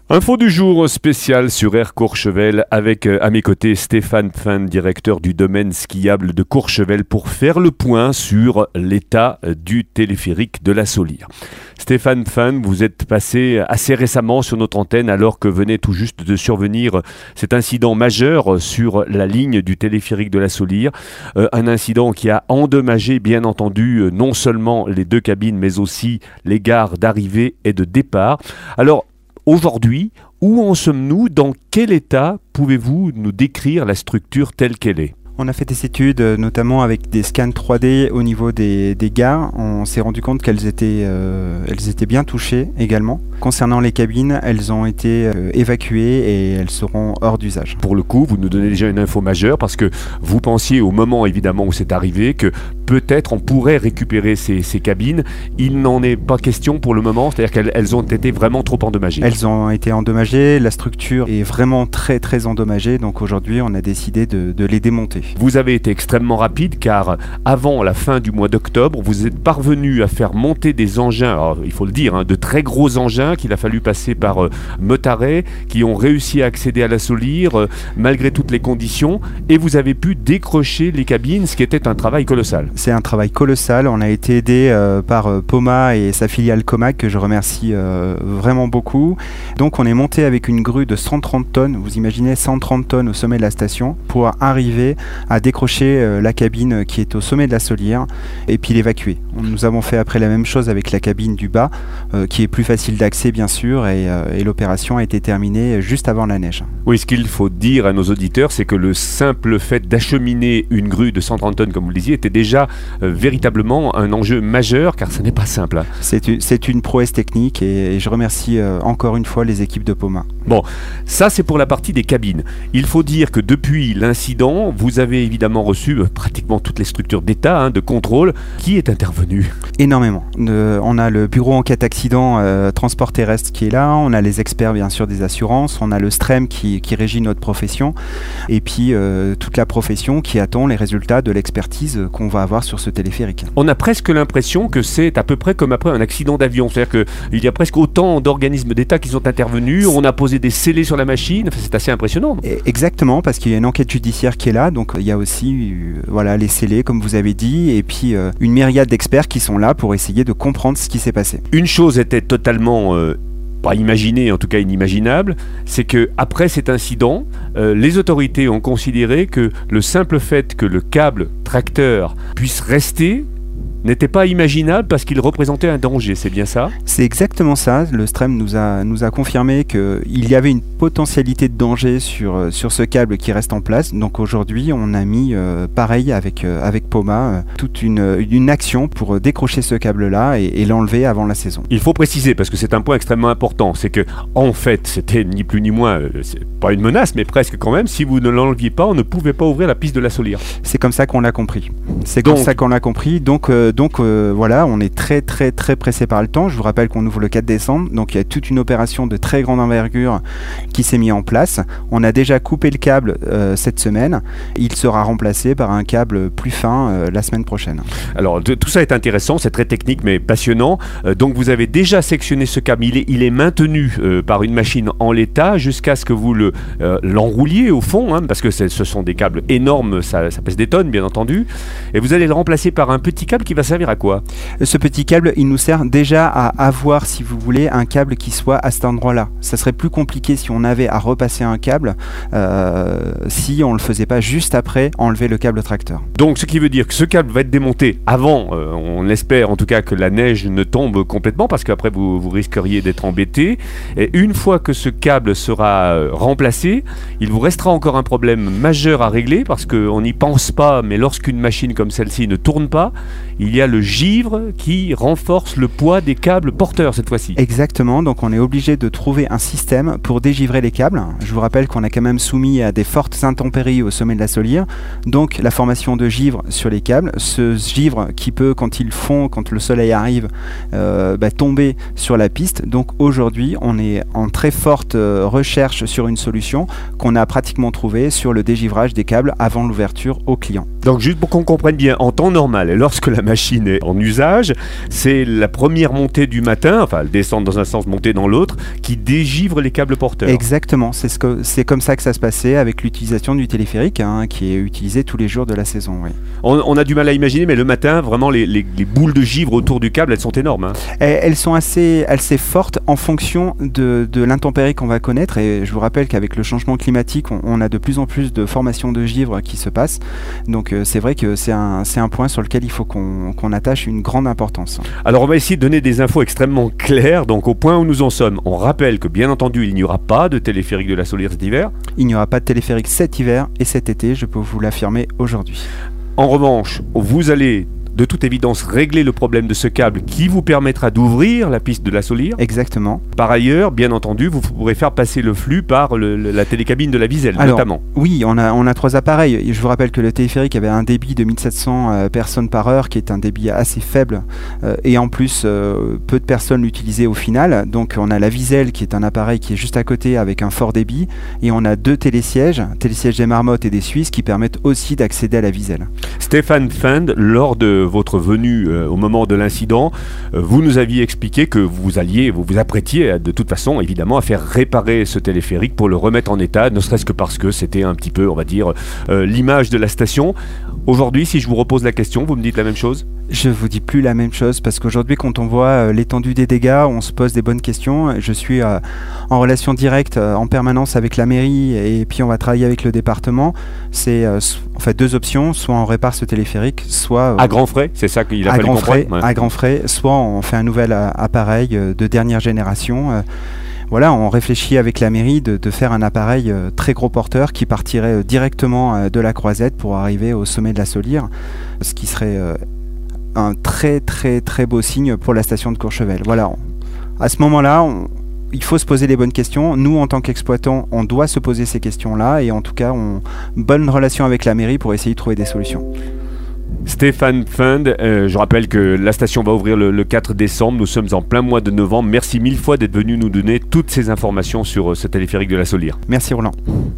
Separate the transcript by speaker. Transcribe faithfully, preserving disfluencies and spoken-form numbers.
Speaker 1: Info du jour spécial sur Air Courchevel avec euh, à mes côtés Stéphane Pfund, directeur du domaine skiable de Courchevel, pour faire le point sur l'état du téléphérique de la Saulière. Stéphane Pfund, vous êtes passé assez récemment sur notre antenne alors que venait tout juste de survenir cet incident majeur sur la ligne du téléphérique de la Saulière. Euh, un incident qui a endommagé bien entendu non seulement les deux cabines mais aussi les gares d'arrivée et de départ. Alors, aujourd'hui, où en sommes-nous? Dans quel état pouvez-vous nous décrire la structure telle qu'elle est?
Speaker 2: On a fait des études, notamment avec des scans trois D au niveau des, des gares. On s'est rendu compte qu'elles étaient, euh, elles étaient bien touchées également. Concernant les cabines, elles ont été euh, évacuées et elles seront hors d'usage.
Speaker 1: Pour le coup, vous nous donnez déjà une info majeure parce que vous pensiez au moment évidemment où c'est arrivé que peut-être on pourrait récupérer ces, ces cabines. Il n'en est pas question pour le moment, c'est-à-dire qu'elles elles ont été vraiment trop endommagées.
Speaker 2: Elles ont été endommagées, la structure est vraiment très très endommagée, donc aujourd'hui on a décidé de, de les démonter.
Speaker 1: Vous avez été extrêmement rapide car avant la fin du mois d'octobre, vous êtes parvenu à faire monter des engins, alors il faut le dire, hein, de très gros engins qu'il a fallu passer par euh, Motaret, qui ont réussi à accéder à la Saulière euh, malgré toutes les conditions, et vous avez pu décrocher les cabines, ce qui était un travail colossal.
Speaker 2: C'est un travail colossal, on a été aidé euh, par euh, Poma et sa filiale Comac, que je remercie euh, vraiment beaucoup. Donc on est monté avec une grue de cent trente tonnes, vous imaginez cent trente tonnes au sommet de la station, pour arriver à décrocher euh, la cabine qui est au sommet de la Saulière et puis l'évacuer. Nous avons fait après la même chose avec la cabine du bas, euh, qui est plus facile d'accès bien sûr, et, euh, et l'opération a été terminée juste avant la neige.
Speaker 1: Oui, ce qu'il faut dire à nos auditeurs, c'est que le simple fait d'acheminer une grue de cent trente tonnes, comme vous le disiez, était déjà euh, véritablement un enjeu majeur, car ce n'est pas simple. Hein.
Speaker 2: C'est, une, c'est une prouesse technique et, et je remercie euh, encore une fois les équipes de Poma.
Speaker 1: Bon, ça c'est pour la partie des cabines. Il faut dire que depuis l'incident, vous avez évidemment reçu euh, pratiquement toutes les structures d'État, hein, de contrôle. Qui est intervenu?
Speaker 2: Énormément. Euh, on a le bureau enquête accident euh, transport terrestre qui est là, on a les experts bien sûr des assurances, on a le STREM qui, qui régit notre profession, et puis euh, toute la profession qui attend les résultats de l'expertise qu'on va avoir sur ce téléphérique.
Speaker 1: On a presque l'impression que c'est à peu près comme après un accident d'avion, c'est-à-dire qu'il y a presque autant d'organismes d'État qui sont intervenus, on a posé des scellés sur la machine, enfin, c'est assez impressionnant.
Speaker 2: Exactement, parce qu'il y a une enquête judiciaire qui est là, donc il y a aussi euh, voilà, les scellés comme vous avez dit, et puis euh, une myriade d'experts qui sont là pour essayer de comprendre ce qui s'est passé.
Speaker 1: Une chose était totalement euh, pas imaginée, en tout cas inimaginable, c'est que après cet incident, euh, les autorités ont considéré que le simple fait que le câble tracteur puisse rester n'était pas imaginable parce qu'il représentait un danger, c'est bien ça?
Speaker 2: C'est exactement ça, le STREM nous a, nous a confirmé qu'il y avait une potentialité de danger sur, sur ce câble qui reste en place, donc aujourd'hui on a mis euh, pareil avec, euh, avec Poma, euh, toute une, une action pour décrocher ce câble-là et, et l'enlever avant la saison.
Speaker 1: Il faut préciser, parce que c'est un point extrêmement important, c'est que en fait c'était ni plus ni moins, euh, c'est pas une menace mais presque quand même, si vous ne l'enleviez pas on ne pouvait pas ouvrir la piste de la Saulière.
Speaker 2: C'est comme ça qu'on l'a compris, c'est
Speaker 1: donc,
Speaker 2: comme ça qu'on l'a compris, donc euh, Donc euh, voilà, on est très très très pressé par le temps. Je vous rappelle qu'on ouvre le quatre décembre, donc il y a toute une opération de très grande envergure qui s'est mise en place. On a déjà coupé le câble euh, cette semaine. Il sera remplacé par un câble plus fin euh, la semaine prochaine.
Speaker 1: Alors de, tout ça est intéressant, c'est très technique mais passionnant. Euh, donc vous avez déjà sectionné ce câble, il est, il est maintenu euh, par une machine en l'état jusqu'à ce que vous le, euh, l'enrouliez au fond, hein, parce que ce sont des câbles énormes, ça, ça pèse des tonnes bien entendu. Et vous allez le remplacer par un petit câble qui va servir à quoi?
Speaker 2: Ce petit câble, il nous sert déjà à avoir, si vous voulez, un câble qui soit à cet endroit-là. Ça serait plus compliqué si on avait à repasser un câble, euh, si on ne le faisait pas juste après enlever le câble tracteur.
Speaker 1: Donc ce qui veut dire que ce câble va être démonté avant, euh, on espère en tout cas que la neige ne tombe complètement, parce qu'après vous, vous risqueriez d'être embêté. Et une fois que ce câble sera euh, remplacé, il vous restera encore un problème majeur à régler, parce qu'on n'y pense pas, mais lorsqu'une machine comme celle-ci ne tourne pas, il y a le givre qui renforce le poids des câbles porteurs cette fois-ci.
Speaker 2: Exactement, donc on est obligé de trouver un système pour dégivrer dégivrer les câbles. Je vous rappelle qu'on est quand même soumis à des fortes intempéries au sommet de la Saulière, donc la formation de givre sur les câbles, ce givre qui peut, quand il fond, quand le soleil arrive, euh, bah, tomber sur la piste. Donc aujourd'hui, on est en très forte euh, recherche sur une solution qu'on a pratiquement trouvée sur le dégivrage des câbles avant l'ouverture au client.
Speaker 1: Donc juste pour qu'on comprenne bien, en temps normal, et lorsque la machine est en usage, c'est la première montée du matin, enfin descendre dans un sens, monter dans l'autre, qui dégivre les câbles porteurs.
Speaker 2: Exactement, c'est, ce que, c'est comme ça que ça se passait avec l'utilisation du téléphérique, hein, qui est utilisé tous les jours de la saison. Oui.
Speaker 1: On, on a du mal à imaginer, mais le matin, vraiment, les, les, les boules de givre autour du câble, elles sont énormes. Hein.
Speaker 2: Elles, elles sont assez, assez fortes en fonction de, de l'intempérie qu'on va connaître, et je vous rappelle qu'avec le changement climatique, on, on a de plus en plus de formations de givre qui se passent, donc euh, c'est vrai que c'est un, c'est un point sur lequel il faut qu'on, qu'on attache une grande importance.
Speaker 1: Alors on va essayer de donner des infos extrêmement claires, donc au point où nous en sommes. On rappelle que bien entendu il n'y aura pas de téléphérique de la Saulière cet hiver.
Speaker 2: Il n'y aura pas de téléphérique cet hiver et cet été, je peux vous l'affirmer aujourd'hui.
Speaker 1: En revanche, vous allez de toute évidence régler le problème de ce câble qui vous permettra d'ouvrir la piste de la Saulière.
Speaker 2: Exactement.
Speaker 1: Par ailleurs, bien entendu, vous pourrez faire passer le flux par le, le, la télécabine de la Viselle,
Speaker 2: Alors,
Speaker 1: notamment.
Speaker 2: Oui, on a, on a trois appareils. Je vous rappelle que le téléphérique avait un débit de mille sept cents euh, personnes par heure, qui est un débit assez faible, euh, et en plus, euh, peu de personnes l'utilisaient au final. Donc on a la Viselle, qui est un appareil qui est juste à côté avec un fort débit, et on a deux télésièges, télésièges des Marmottes et des Suisses, qui permettent aussi d'accéder à la Viselle.
Speaker 1: Stéphane Pfund, lors de votre venue euh, au moment de l'incident, euh, vous nous aviez expliqué que vous alliez, vous vous apprêtiez à, de toute façon évidemment à faire réparer ce téléphérique pour le remettre en état, ne serait-ce que parce que c'était un petit peu, on va dire, euh, l'image de la station. Aujourd'hui, si je vous repose la question, vous me dites la même chose ?
Speaker 2: Je vous dis plus la même chose parce qu'aujourd'hui, quand on voit euh, l'étendue des dégâts, on se pose des bonnes questions. Je suis euh, en relation directe euh, en permanence avec la mairie et puis on va travailler avec le département. C'est euh, en fait deux options, soit on répare ce téléphérique, soit... Euh,
Speaker 1: à grands frais, c'est ça qu'il a
Speaker 2: à
Speaker 1: fallu
Speaker 2: grands
Speaker 1: comprendre
Speaker 2: frais,
Speaker 1: ouais.
Speaker 2: À grands frais, soit on fait un nouvel euh, appareil euh, de dernière génération. Euh, Voilà, on réfléchit avec la mairie de, de faire un appareil euh, très gros porteur qui partirait euh, directement euh, de la Croisette pour arriver au sommet de la Saulière, ce qui serait euh, un très très très beau signe pour la station de Courchevel. Voilà, on, à ce moment-là, on, il faut se poser les bonnes questions. Nous, en tant qu'exploitants, on doit se poser ces questions-là et en tout cas, on bonne relation avec la mairie pour essayer de trouver des solutions.
Speaker 1: Stéphane Pfund, euh, je rappelle que la station va ouvrir le, le quatre décembre, nous sommes en plein mois de novembre. Merci mille fois d'être venu nous donner toutes ces informations sur euh, ce téléphérique de la Saulière.
Speaker 2: Merci Roland.